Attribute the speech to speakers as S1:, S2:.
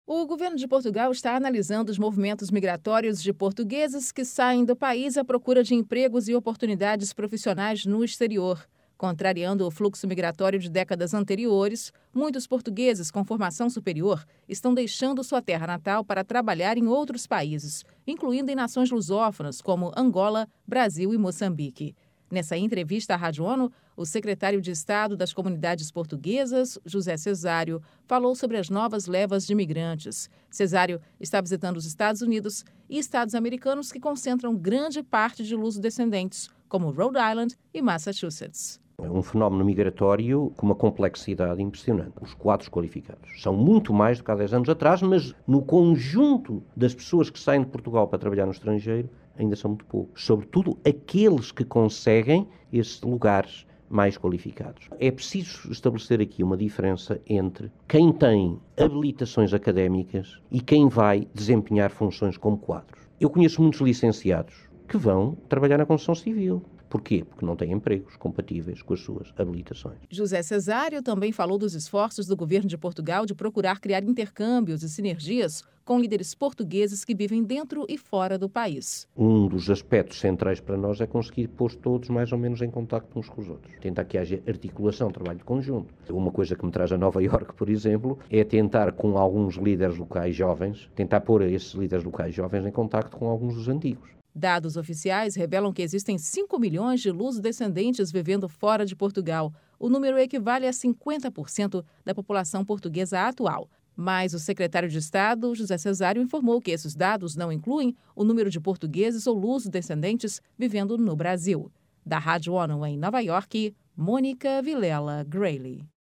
S1: O governo de Portugal está analisando os movimentos migratórios de portugueses que saem do país à procura de empregos e oportunidades profissionais no exterior. Contrariando o fluxo migratório de décadas anteriores, muitos portugueses com formação superior estão deixando sua terra natal para trabalhar em outros países, incluindo em nações lusófonas como Angola, Brasil e Moçambique. Nessa entrevista à Rádio ONU, o secretário de Estado das Comunidades Portuguesas, José Cesário, falou sobre as novas levas de imigrantes. Cesário está visitando os Estados Unidos e estados americanos que concentram grande parte de luso-descendentes, como Rhode Island e Massachusetts.
S2: É um fenómeno migratório com uma complexidade impressionante. Os quadros qualificados são muito mais do que há 10 anos atrás, mas no conjunto das pessoas que saem de Portugal para trabalhar no estrangeiro, ainda são muito poucos. Sobretudo aqueles que conseguem esses lugares mais qualificados. É preciso estabelecer aqui uma diferença entre quem tem habilitações académicas e quem vai desempenhar funções como quadros. Eu conheço muitos licenciados que vão trabalhar na construção civil. Porquê? Porque não têm empregos compatíveis com as suas habilitações.
S1: José Cesário também falou dos esforços do governo de Portugal de procurar criar intercâmbios e sinergias com líderes portugueses que vivem dentro e fora do país.
S2: Um dos aspectos centrais para nós é conseguir pôr todos mais ou menos em contacto uns com os outros. Tentar que haja articulação, trabalho de conjunto. Uma coisa que me traz a Nova Iorque, por exemplo, é tentar com alguns líderes locais jovens, tentar pôr esses líderes locais jovens em contacto com alguns dos antigos.
S1: Dados oficiais revelam que existem 5 milhões de luso-descendentes vivendo fora de Portugal. O número equivale a 50% da população portuguesa atual. Mas o secretário de Estado, José Cesário, informou que esses dados não incluem o número de portugueses ou luso-descendentes vivendo no Brasil. Da Rádio ONU em Nova York, Mônica Vilela Grayley.